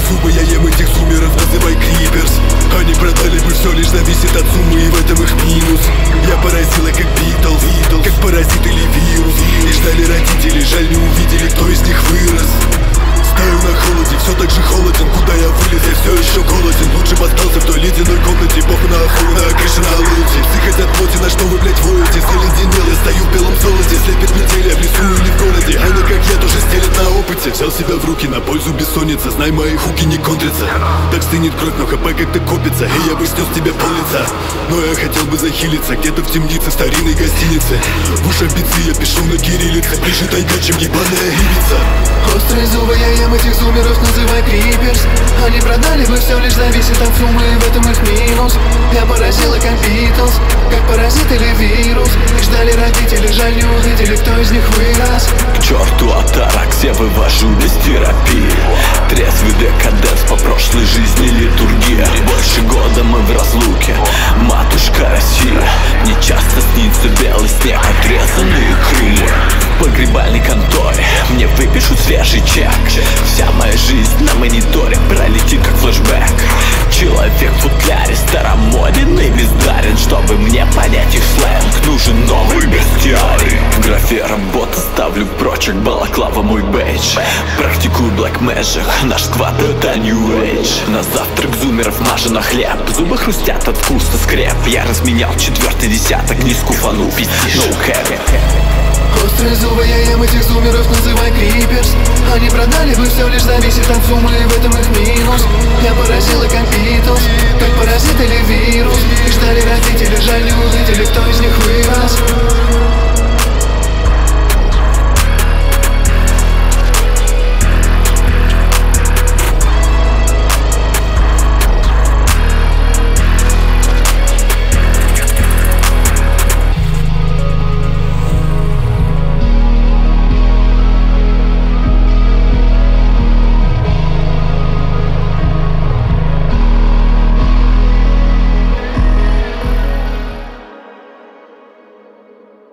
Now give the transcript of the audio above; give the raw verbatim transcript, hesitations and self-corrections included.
зубы, я ем этих зумеров, называй криперс. Они продали бы все, лишь зависит от суммы, и в этом их минус. Я поразила как Битлз, как паразит или вирус. И ждали родители, жаль не увидели, кто из них вырос. Стою на холоде, все так же холоден. Куда я вылез, я все еще голоден. Лучше бы остался в той ледяной комнате. Бог на охуна, крыша на луте. Псы хотят плоти, на что вы, блять, воете? Заледенел, я стою в белом золоте. Слепит метели, в лесу или в городе. Они, как я, тоже стелят на опыте. Взял себя в руки, на пользу бессонница. Знай, мои хуки не контрятся. Так стынет кровь, но хп как-то копится. И я бы снес тебе пол лица. Но я хотел бы захилиться где-то в темнице старинной гостиницы. В ушах битцы я пишу на кириллице. Ближе тайга, чем ебаная Ибица. Острые зубы, я ем этих зумеров, называй криперс. Они продали бы все, лишь зависит от суммы, и в этом их минус. Я поразила как Битлз, как паразит или вирус. И ждали родители, жаль не увидели, кто из них вырос. К черту атараксия, вывожу без терапии. Трезвый декаденс по прошлой жизни литургия. Больше года мы в разлуке, матушка Россия. Мне часто снится белый снег, отрезанные крылья. В погребальной конторе мне выпишут свежий чек. Вся моя жизнь на мониторе пролетит как флешбэк. Человек в футляре старомоден и бездарен. Чтобы мне понять их сленг, нужен новый бестиарий. В графе работа ставлю прочек, балаклава мой бейдж. Практикую black magic, наш сквад это new age. На завтрак зумеров мажу на хлеб. Зубы хрустят от вкуса скреп. Я разменял четвертый десяток, не скуфану, пиздишь, no cap. Острые зубы, я ем этих зумеров, называй криперс. Они продали бы все, лишь зависит от суммы, и